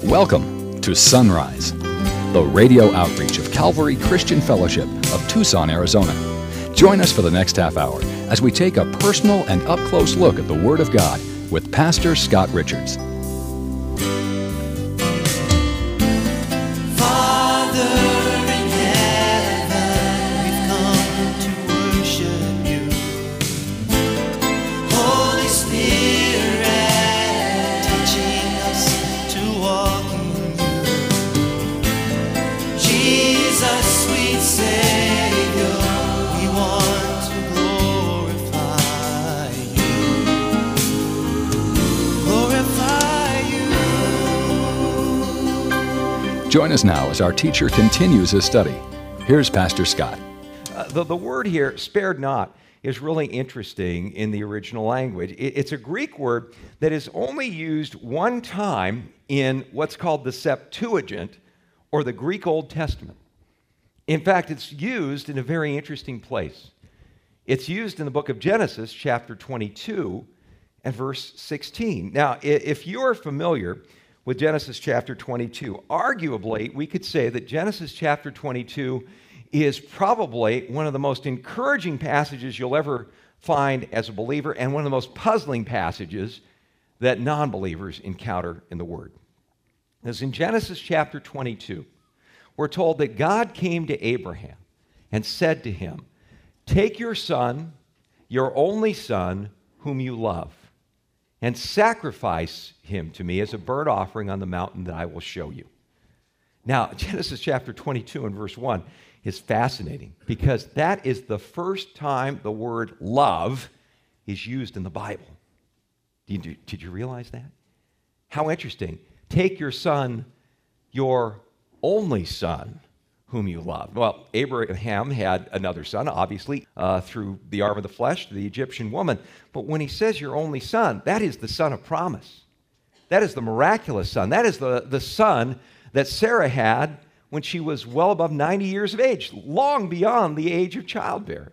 Welcome to Sunrise, the radio outreach of Calvary Christian Fellowship of Tucson, Arizona. Join us for the next half hour as we take a personal and up-close look at the Word of God with Pastor Scott Richards. Join us now as our teacher continues his study. Here's Pastor Scott. The word here, spared not, is really interesting in the original language. It's a Greek word that is only used one time in what's called the Septuagint, or the Greek Old Testament. In fact, it's used in a very interesting place. It's used in the book of Genesis, chapter 22, and verse 16. Now, if you're familiar with Genesis chapter 22. Arguably, we could say that Genesis chapter 22 is probably one of the most encouraging passages you'll ever find as a believer, and one of the most puzzling passages that non-believers encounter in the Word. As in Genesis chapter 22, we're told that God came to Abraham and said to him, "Take your son, your only son, whom you love, and sacrifice him to me as a burnt offering on the mountain that I will show you." Now, Genesis chapter 22 and verse 1 is fascinating because that is the first time the word love is used in the Bible. Did you realize that? How interesting. Take your son, your only son, whom you love. Well, Abraham had another son, obviously, through the arm of the flesh, the Egyptian woman. But when he says your only son, that is the son of promise. That is the miraculous son. That is the son that Sarah had when she was well above 90 years of age, long beyond the age of childbearing.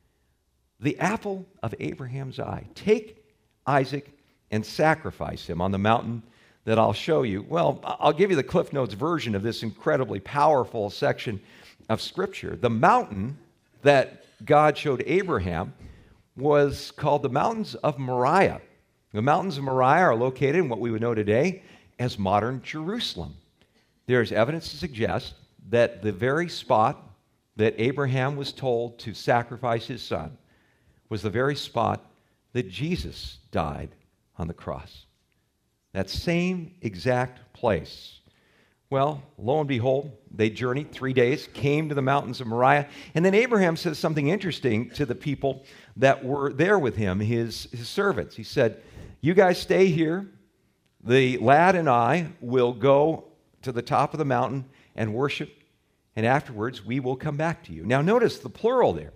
The apple of Abraham's eye. Take Isaac and sacrifice him on the mountain that I'll show you. Well, I'll give you the Cliff Notes version of this incredibly powerful section of Scripture. The mountain that God showed Abraham was called the Mountains of Moriah. The Mountains of Moriah are located in what we would know today as modern Jerusalem. There's evidence to suggest that the very spot that Abraham was told to sacrifice his son was the very spot that Jesus died on the cross. That same exact place. Well, lo and behold, they journeyed 3 days, came to the Mountains of Moriah, and then Abraham says something interesting to the people that were there with him, his servants. He said, "You guys stay here. The lad and I will go to the top of the mountain and worship, and afterwards we will come back to you." Now notice the plural there.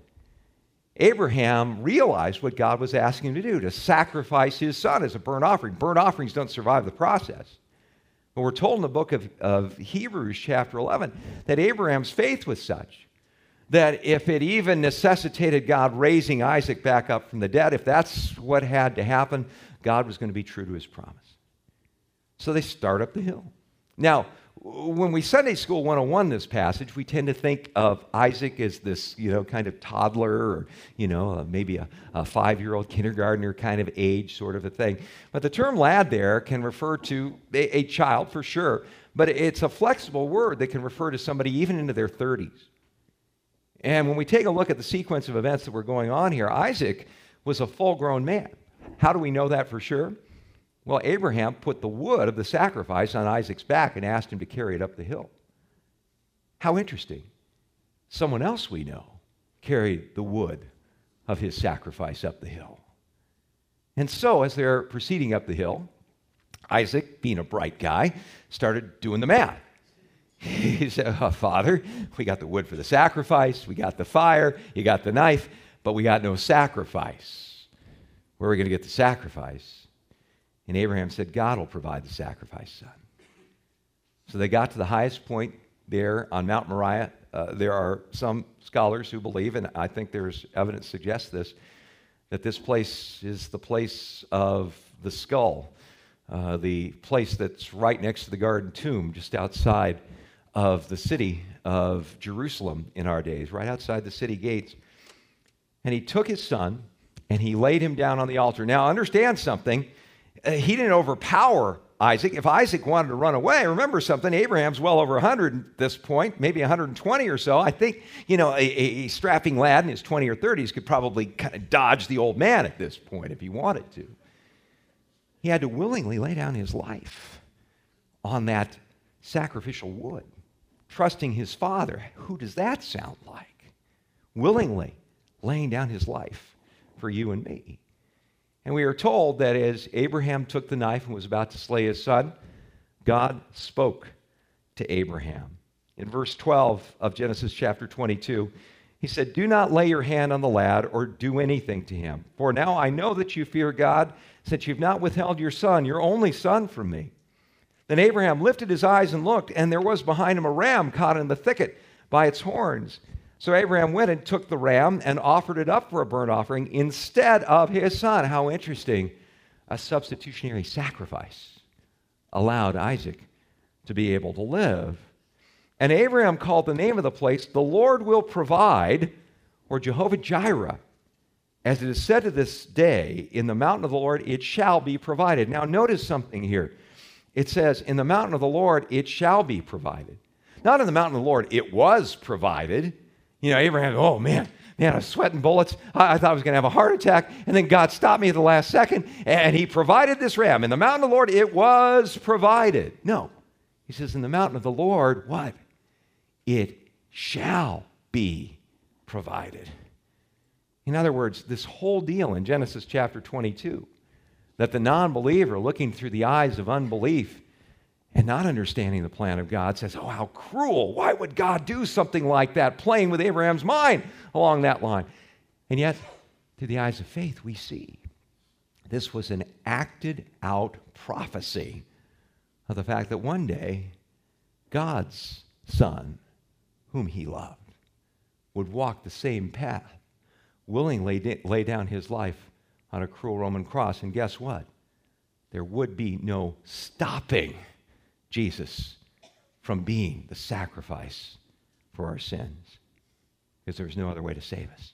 Abraham realized what God was asking him to do, to sacrifice his son as a burnt offering. Burnt offerings don't survive the process. But we're told in the book of Hebrews chapter 11 that Abraham's faith was such that if it even necessitated God raising Isaac back up from the dead, if that's what had to happen, God was going to be true to his promise. So they start up the hill. Now, when we Sunday School 101 this passage, we tend to think of Isaac as this, kind of toddler or, maybe a 5-year-old kindergartner kind of age sort of a thing. But the term lad there can refer to a child for sure, but it's a flexible word that can refer to somebody even into their 30s. And when we take a look at the sequence of events that were going on here, Isaac was a full-grown man. How do we know that for sure? Well, Abraham put the wood of the sacrifice on Isaac's back and asked him to carry it up the hill. How interesting. Someone else we know carried the wood of his sacrifice up the hill. And so, as they're proceeding up the hill, Isaac, being a bright guy, started doing the math. He said, "Father, we got the wood for the sacrifice, we got the fire, you got the knife, but we got no sacrifice. Where are we going to get the sacrifice?" And Abraham said, "God will provide the sacrifice, son." So they got to the highest point there on Mount Moriah. There are some scholars who believe, and I think there's evidence to suggest this, that this place is the place of the skull the place that's right next to the Garden Tomb, just outside of the city of Jerusalem in our days, right outside the city gates. And he took his son and he laid him down on the altar. Now, understand something. He didn't overpower Isaac. If Isaac wanted to run away, remember something, Abraham's well over 100 at this point, maybe 120 or so. I think, a strapping lad in his 20s or 30s could probably kind of dodge the old man at this point if he wanted to. He had to willingly lay down his life on that sacrificial wood, trusting his father. Who does that sound like? Willingly laying down his life for you and me. And we are told that as Abraham took the knife and was about to slay his son, God spoke to Abraham. In verse 12 of Genesis chapter 22, he said, "Do not lay your hand on the lad or do anything to him. For now I know that you fear God, since you've not withheld your son, your only son, from me." Then Abraham lifted his eyes and looked, and there was behind him a ram caught in the thicket by its horns. So Abraham went and took the ram and offered it up for a burnt offering instead of his son. How interesting. A substitutionary sacrifice allowed Isaac to be able to live. And Abraham called the name of the place, "The Lord will provide," or Jehovah Jireh. As it is said to this day, "In the mountain of the Lord it shall be provided." Now notice something here. It says, "In the mountain of the Lord it shall be provided." Not in the mountain of the Lord it was provided. Abraham, oh man, I was sweating bullets. I thought I was going to have a heart attack. And then God stopped me at the last second, and he provided this ram. In the mountain of the Lord, it was provided. No. He says, in the mountain of the Lord, what? It shall be provided. In other words, this whole deal in Genesis chapter 22, that the non-believer looking through the eyes of unbelief and not understanding the plan of God says, oh, how cruel. Why would God do something like that, playing with Abraham's mind along that line? And yet, through the eyes of faith, we see this was an acted out prophecy of the fact that one day, God's Son, whom he loved, would walk the same path, willingly lay down his life on a cruel Roman cross. And guess what? There would be no stopping Jesus from being the sacrifice for our sins, because there's no other way to save us.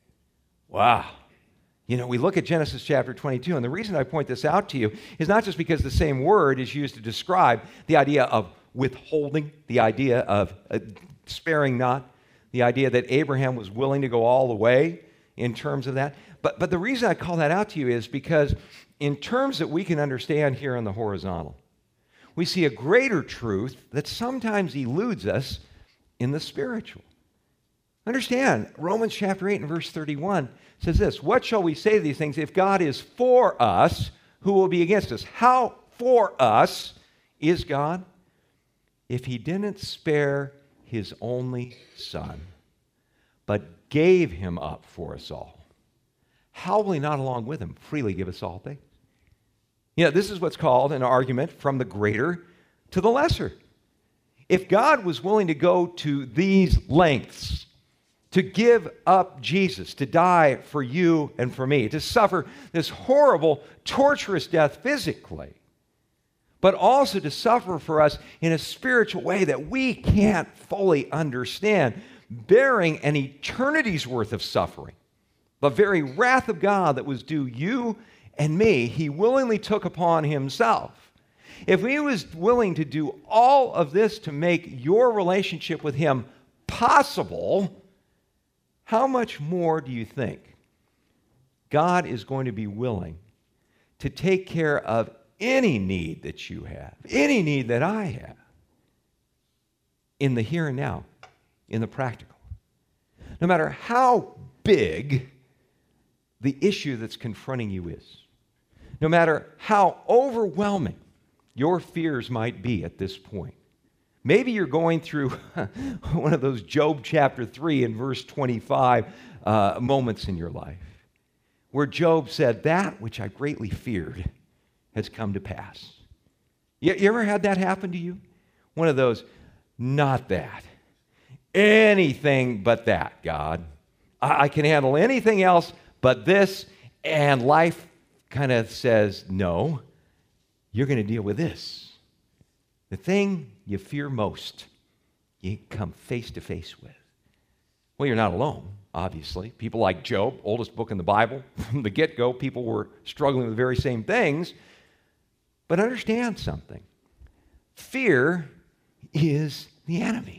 Wow. We look at Genesis chapter 22, and the reason I point this out to you is not just because the same word is used to describe the idea of withholding, the idea of sparing not, the idea that Abraham was willing to go all the way in terms of that. But the reason I call that out to you is because in terms that we can understand here on the horizontal, we see a greater truth that sometimes eludes us in the spiritual. Understand, Romans chapter 8 and verse 31 says this, "What shall we say to these things? If God is for us, who will be against us?" How for us is God? If he didn't spare his only Son, but gave him up for us all, how will he not along with him freely give us all things? This is what's called an argument from the greater to the lesser. If God was willing to go to these lengths to give up Jesus, to die for you and for me, to suffer this horrible, torturous death physically, but also to suffer for us in a spiritual way that we can't fully understand, bearing an eternity's worth of suffering, the very wrath of God that was due you and me, he willingly took upon himself. If he was willing to do all of this to make your relationship with him possible, how much more do you think God is going to be willing to take care of any need that you have, any need that I have, in the here and now, in the practical? No matter how big the issue that's confronting you is, no matter how overwhelming your fears might be at this point. Maybe you're going through one of those Job chapter 3 and verse 25 moments in your life, where Job said, "That which I greatly feared has come to pass." You ever had that happen to you? One of those, not that. Anything but that, God. I can handle anything else but this, and life kind of says, no, you're going to deal with this. The thing you fear most, you come face to face with. Well, you're not alone, obviously. People like Job, oldest book in the Bible, from the get-go, people were struggling with the very same things. But understand something. Fear is the enemy.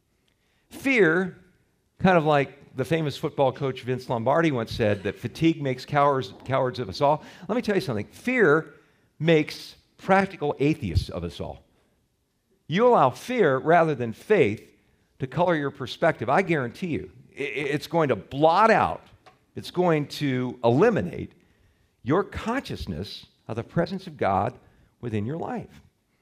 Fear, kind of like the famous football coach Vince Lombardi once said, that fatigue makes cowards of us all. Let me tell you something. Fear makes practical atheists of us all. You allow fear rather than faith to color your perspective. I guarantee you, it's going to blot out, it's going to eliminate your consciousness of the presence of God within your life.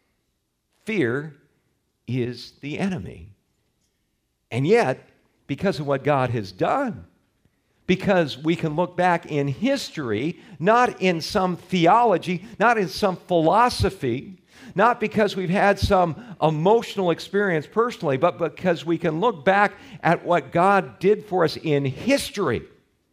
Fear is the enemy. And yet, because of what God has done, because we can look back in history, not in some theology, not in some philosophy, not because we've had some emotional experience personally, but because we can look back at what God did for us in history,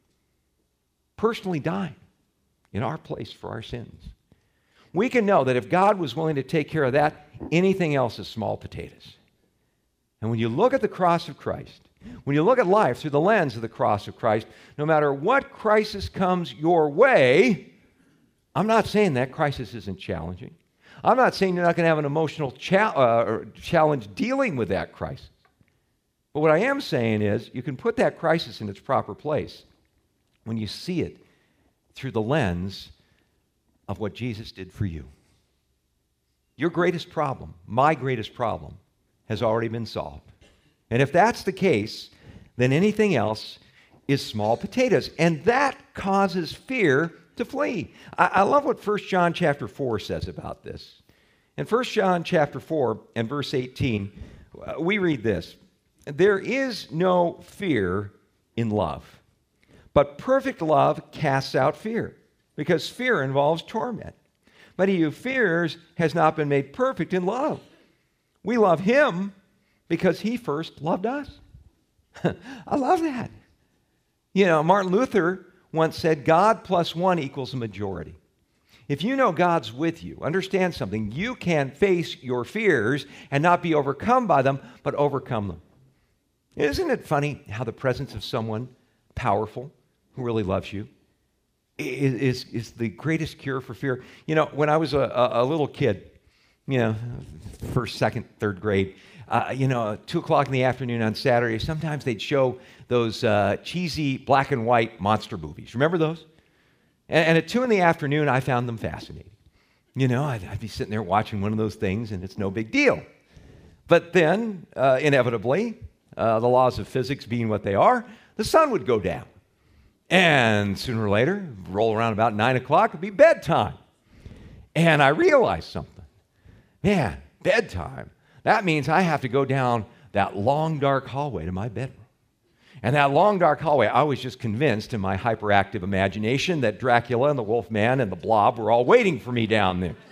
personally dying in our place for our sins. We can know that if God was willing to take care of that, anything else is small potatoes. And when you look at the cross of Christ, when you look at life through the lens of the cross of Christ, no matter what crisis comes your way, I'm not saying that crisis isn't challenging. I'm not saying you're not going to have an emotional challenge dealing with that crisis. But what I am saying is you can put that crisis in its proper place when you see it through the lens of what Jesus did for you. Your greatest problem, my greatest problem, has already been solved. And if that's the case, then anything else is small potatoes. And that causes fear to flee. I love what 1 John chapter 4 says about this. In 1 John chapter 4 and verse 18, we read this: "There is no fear in love, but perfect love casts out fear, because fear involves torment. But he who fears has not been made perfect in love. We love him because he first loved us." I love that. You know, Martin Luther once said, God plus one equals a majority. If you know God's with you, understand something. You can face your fears and not be overcome by them, but overcome them. Isn't it funny how the presence of someone powerful who really loves you is the greatest cure for fear? You know, when I was a little kid, you know, first, second, third grade, 2 o'clock in the afternoon on Saturday, sometimes they'd show those cheesy black and white monster movies. Remember those? And at 2 in the afternoon, I found them fascinating. You know, I'd be sitting there watching one of those things, and it's no big deal. But then, inevitably, the laws of physics being what they are, the sun would go down. And sooner or later, roll around about 9 o'clock, it'd be bedtime. And I realized something. Man, bedtime. That means I have to go down that long, dark hallway to my bedroom. And that long, dark hallway, I was just convinced in my hyperactive imagination that Dracula and the Wolfman and the Blob were all waiting for me down there.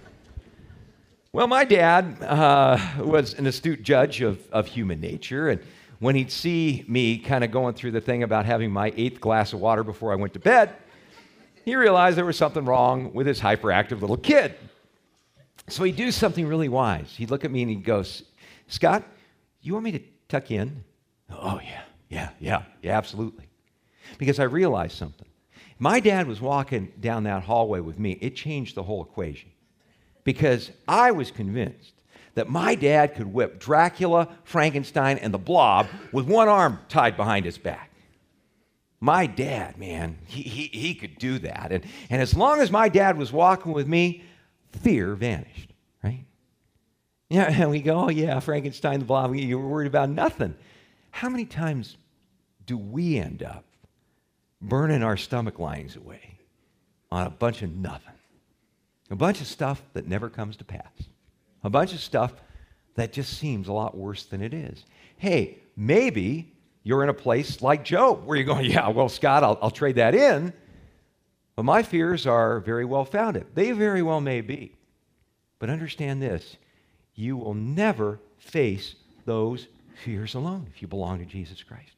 Well, my dad was an astute judge of human nature, and when he'd see me kind of going through the thing about having my 8th glass of water before I went to bed, he realized there was something wrong with his hyperactive little kid. So he'd do something really wise. He'd look at me and he'd go, "Scott, you want me to tuck you in?" "Oh, yeah, absolutely." Because I realized something. My dad was walking down that hallway with me. It changed the whole equation. Because I was convinced that my dad could whip Dracula, Frankenstein, and the Blob with one arm tied behind his back. My dad, man, he could do that. And as long as my dad was walking with me, fear vanished, right? Yeah, and we go, "Oh yeah, Frankenstein, the Blob, you were worried about nothing." How many times do we end up burning our stomach linings away on a bunch of nothing? A bunch of stuff that never comes to pass. A bunch of stuff that just seems a lot worse than it is. Hey, maybe you're in a place like Job where you're going, "Yeah, well, Scott, I'll trade that in." But my fears are very well founded. They very well may be. But understand this, you will never face those fears alone if you belong to Jesus Christ.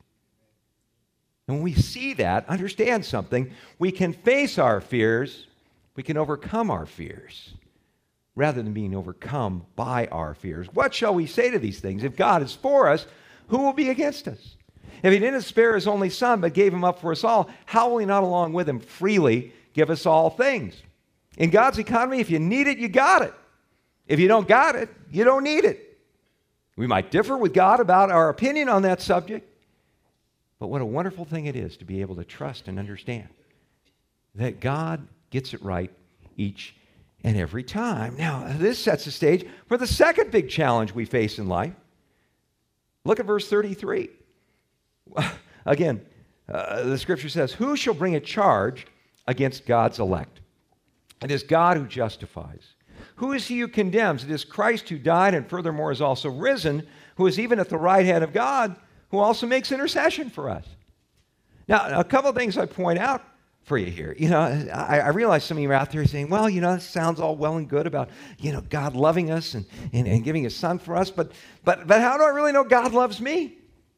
And when we see that, understand something, we can face our fears, we can overcome our fears rather than being overcome by our fears. What shall we say to these things? If God is for us, who will be against us? If he didn't spare his only son, but gave him up for us all, how will he not along with him freely give us all things? In God's economy, if you need it, you got it. If you don't got it, you don't need it. We might differ with God about our opinion on that subject, but what a wonderful thing it is to be able to trust and understand that God gets it right each and every time. Now, this sets the stage for the second big challenge we face in life. Look at verse 33. Again, the scripture says, "Who shall bring a charge against God's elect? It is God who justifies. Who is he who condemns? It is Christ who died and furthermore is also risen, who is even at the right hand of God, who also makes intercession for us." Now, a couple of things I point out for you here. I realize some of you are out there saying, well, this sounds all well and good about, God loving us and giving his son for us, but how do I really know God loves me?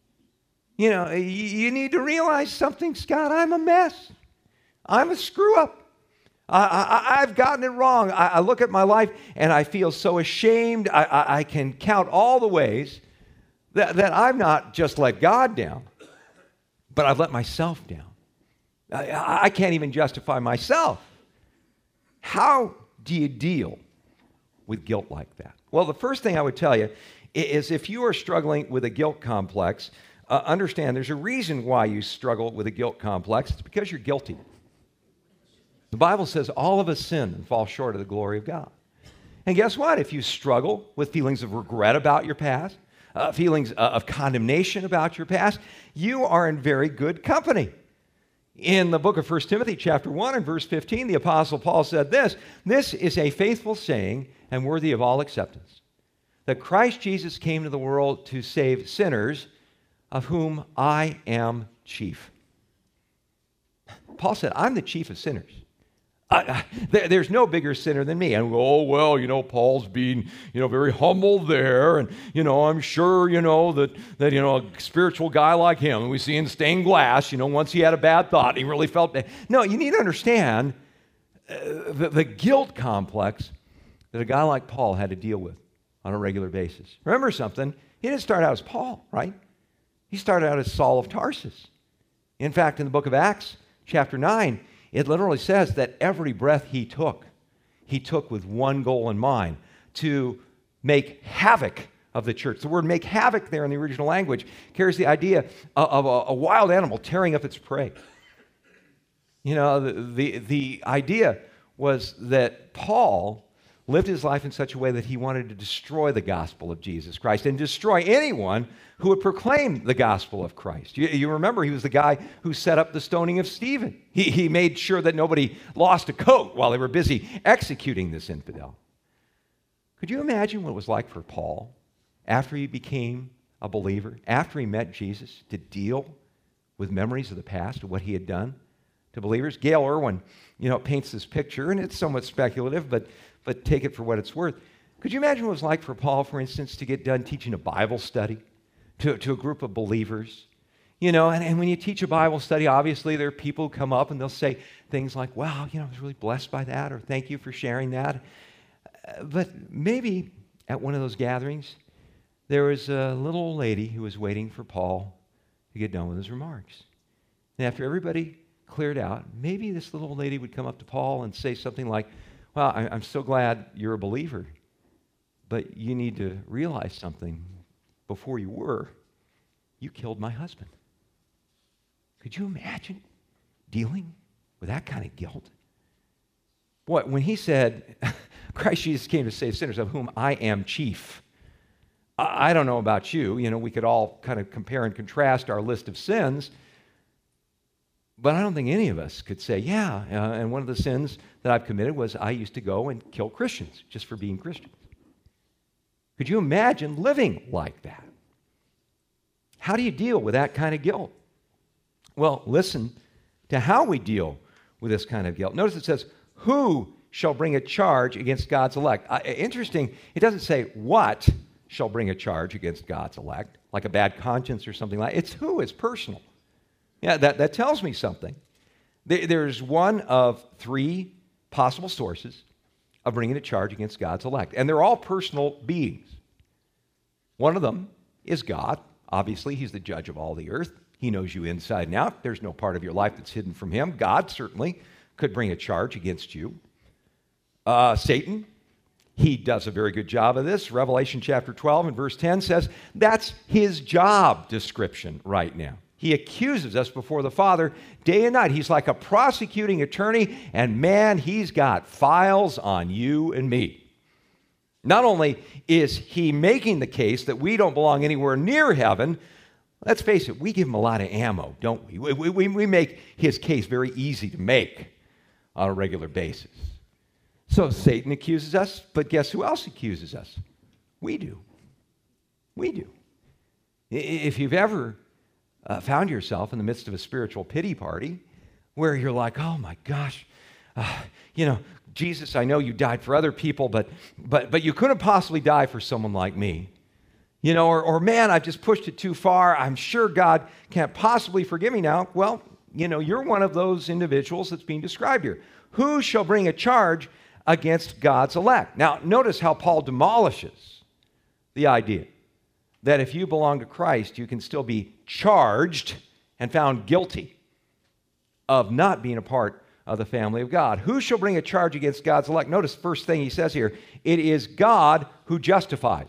You need to realize something, Scott. I'm a mess. I'm a screw-up. I've gotten it wrong. I look at my life and I feel so ashamed. I can count all the ways that I've not just let God down, but I've let myself down. I can't even justify myself. How do you deal with guilt like that? Well, the first thing I would tell you is if you are struggling with a guilt complex, understand there's a reason why you struggle with a guilt complex. It's because you're guilty. The Bible says all of us sin and fall short of the glory of God. And guess what? If you struggle with feelings of regret about your past, feelings of condemnation about your past, you are in very good company. In the book of 1 Timothy chapter 1 and verse 15, the Apostle Paul said this is a faithful saying and worthy of all acceptance, that Christ Jesus came to the world to save sinners, of whom I am chief. Paul said, I'm the chief of sinners. There's no bigger sinner than me. And Paul's being, very humble there. And, I'm sure, that a spiritual guy like him, and we see in stained glass, once he had a bad thought, he really felt bad. No, you need to understand the guilt complex that a guy like Paul had to deal with on a regular basis. Remember something, he didn't start out as Paul, right? He started out as Saul of Tarsus. In fact, in the book of Acts, chapter 9, it literally says that every breath he took with one goal in mind, to make havoc of the church. The word make havoc there in the original language carries the idea of a wild animal tearing up its prey. The idea was that Paul lived his life in such a way that he wanted to destroy the gospel of Jesus Christ and destroy anyone who would proclaim the gospel of Christ. You remember he was the guy who set up the stoning of Stephen. He made sure that nobody lost a coat while they were busy executing this infidel. Could you imagine what it was like for Paul after he became a believer, after he met Jesus, to deal with memories of the past, of what he had done to believers? Gail Irwin, paints this picture, and it's somewhat speculative, but take it for what it's worth. Could you imagine what it was like for Paul, for instance, to get done teaching a Bible study to a group of believers? And when you teach a Bible study, obviously there are people who come up and they'll say things like, wow, I was really blessed by that, or thank you for sharing that. But maybe at one of those gatherings, there was a little old lady who was waiting for Paul to get done with his remarks. And after everybody cleared out, maybe this little old lady would come up to Paul and say something like, well, I'm so glad you're a believer, but you need to realize something. Before you were, you killed my husband. Could you imagine dealing with that kind of guilt? Boy, when he said, Christ Jesus came to save sinners, of whom I am chief, I don't know about you. We could all kind of compare and contrast our list of sins, but I don't think any of us could say, and one of the sins that I've committed was I used to go and kill Christians just for being Christians. Could you imagine living like that? How do you deal with that kind of guilt? Well, listen to how we deal with this kind of guilt. Notice it says, who shall bring a charge against God's elect? Interesting, it doesn't say what shall bring a charge against God's elect, like a bad conscience or something like that. It's who, it's personal. Yeah, that tells me something. There's one of three possible sources of bringing a charge against God's elect. And they're all personal beings. One of them is God. Obviously, he's the judge of all the earth. He knows you inside and out. There's no part of your life that's hidden from him. God certainly could bring a charge against you. Satan, he does a very good job of this. Revelation chapter 12 and verse 10 says that's his job description right now. He accuses us before the Father day and night. He's like a prosecuting attorney, and man, he's got files on you and me. Not only is he making the case that we don't belong anywhere near heaven, let's face it, we give him a lot of ammo, don't we? We make his case very easy to make on a regular basis. So Satan accuses us, but guess who else accuses us? We do. We do. If you've ever found yourself in the midst of a spiritual pity party where you're like, oh my gosh, Jesus, I know you died for other people, but you couldn't possibly die for someone like me. Or man, I've just pushed it too far. I'm sure God can't possibly forgive me now. Well, you're one of those individuals that's being described here. Who shall bring a charge against God's elect? Now, notice how Paul demolishes the idea that if you belong to Christ, you can still be charged and found guilty of not being a part of the family of God. Who shall bring a charge against God's elect? Notice the first thing he says here, it is God who justifies.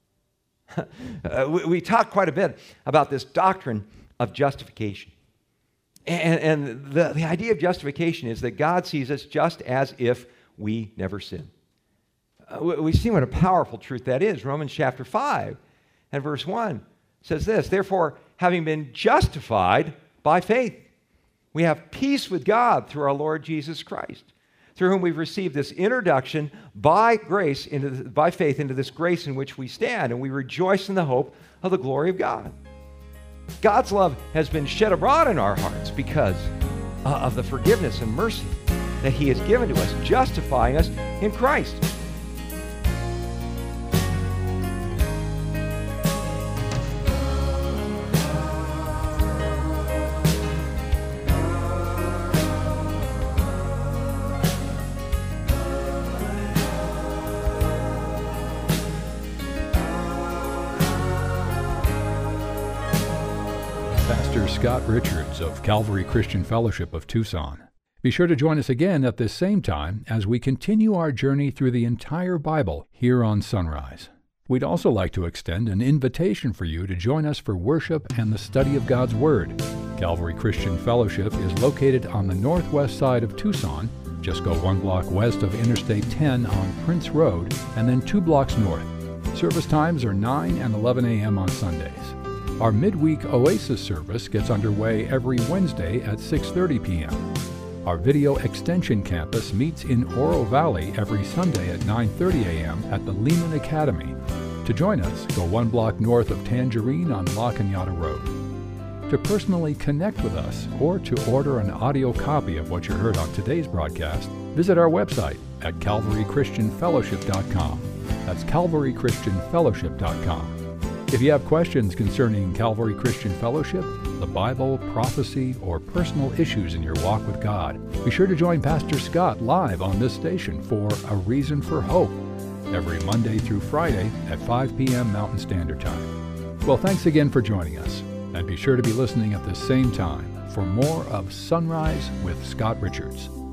We talk quite a bit about this doctrine of justification. And the idea of justification is that God sees us just as if we never sinned. We see what a powerful truth that is. Romans chapter 5 and verse 1 says this, therefore, having been justified by faith, we have peace with God through our Lord Jesus Christ, through whom we've received this introduction by grace, by faith into this grace in which we stand, and we rejoice in the hope of the glory of God. God's love has been shed abroad in our hearts because of the forgiveness and mercy that he has given to us, justifying us in Christ. Pastor Scott Richards of Calvary Christian Fellowship of Tucson. Be sure to join us again at this same time as we continue our journey through the entire Bible here on Sunrise. We'd also like to extend an invitation for you to join us for worship and the study of God's Word. Calvary Christian Fellowship is located on the northwest side of Tucson. Just go 1 block west of Interstate 10 on Prince Road and then 2 blocks north. Service times are 9 and 11 a.m. on Sundays. Our midweek Oasis service gets underway every Wednesday at 6:30 p.m. Our Video Extension Campus meets in Oro Valley every Sunday at 9:30 a.m. at the Lehman Academy. To join us, go 1 block north of Tangerine on La Cañada Road. To personally connect with us or to order an audio copy of what you heard on today's broadcast, visit our website at calvarychristianfellowship.com. That's calvarychristianfellowship.com. If you have questions concerning Calvary Christian Fellowship, the Bible, prophecy, or personal issues in your walk with God, be sure to join Pastor Scott live on this station for A Reason for Hope every Monday through Friday at 5 p.m. Mountain Standard Time. Well, thanks again for joining us, and be sure to be listening at the same time for more of Sunrise with Scott Richards.